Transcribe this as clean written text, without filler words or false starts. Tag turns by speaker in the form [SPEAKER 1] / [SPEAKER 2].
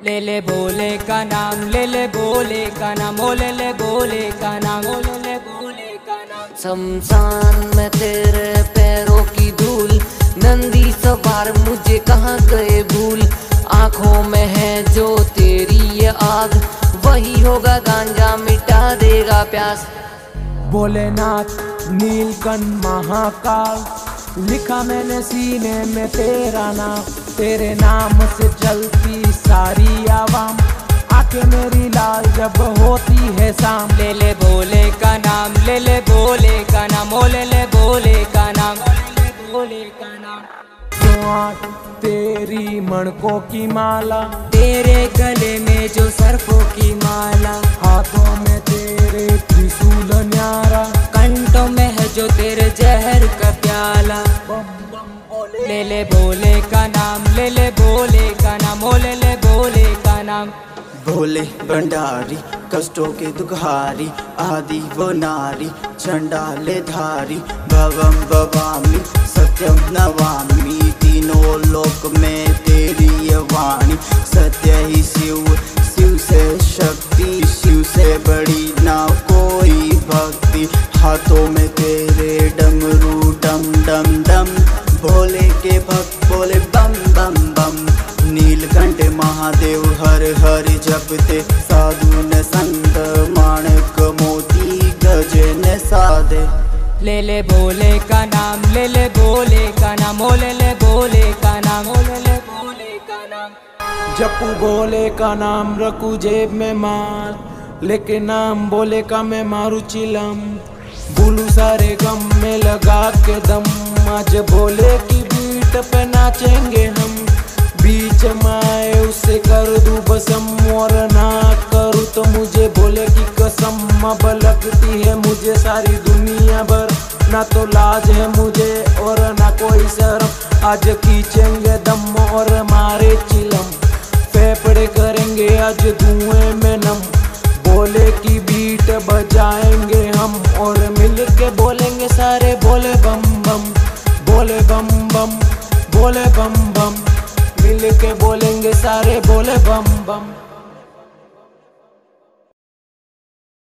[SPEAKER 1] ले भोले का नाम, ले भोले का नाम, ओ ले भोले का नाम, ओ ले भोले का नाम।
[SPEAKER 2] शमशान में तेरे पैरों की धूल, नंदी सवार मुझे कहाँ गए भूल। आँखों में है जो तेरी ये आग, वही होगा गांजा मिटा देगा प्यास।
[SPEAKER 3] भोलेनाथ नीलकंठ महाकाल, लिखा मैंने सीने में तेरा नाम। तेरे नाम से चलती सारी आवाम, आंखें मेरी लाल जब होती है शाम।
[SPEAKER 1] ले भोले का नाम, ले भोले का नाम, ओ ले भोले का नाम, ओ ले भोले का नाम।
[SPEAKER 3] तेरी मणकों की माला,
[SPEAKER 1] तेरे गले में जो सर्पों की माला,
[SPEAKER 3] हाथों में तेरे त्रिशूल न्यारा,
[SPEAKER 1] कंठों में है जो तेरे जहर का प्याला। ले भोले का नाम, ले भोले का नाम, ओ ले भोले का नाम।
[SPEAKER 4] भोले भंडारी कष्टों के दुखारी, आदि वो नारी चंडाले धारी। भवम भवामी सत्यम नवामी, तीनों लोक में तेरी ये वाणी। सत्य ही शिव, शिव से शक्ति, शिव से बड़ी ना कोई भक्ति। हाथों में तेरे डमरू डम डम डम, भोले के भक्त बोले बम बम बम। नीलकंठ महादेव हर हर जपते, साधु न संत माणक मोती गजे न साधे।
[SPEAKER 1] ले भोले का नाम, ले भोले का नाम, ओ ले भोले का नाम, ओ ले भोले का नाम।
[SPEAKER 3] जपू भोले का नाम रखू जेब में माल, लेके नाम भोले का मैं मारू चिलम। भूलू सारे गम में लगा के दम, आज भोले की बीट पे नाचेंगे हम। बीच माए उसे कर दूं बसम, और ना करूँ तो मुझे भोले की कसम। अब लगती है मुझे सारी दुनिया भर, ना तो लाज है मुझे और ना कोई शर्म। आज खींचेंगे दम और मारे चिलम, फेफड़े करेंगे आज धुएं में नम। भोले की बीट बजाएंगे हम, और मिल के बोलेंगे सारे भोले बम बम, भोले बम बम, भोले बम बम। मिल के बोलेंगे सारे भोले बम बम।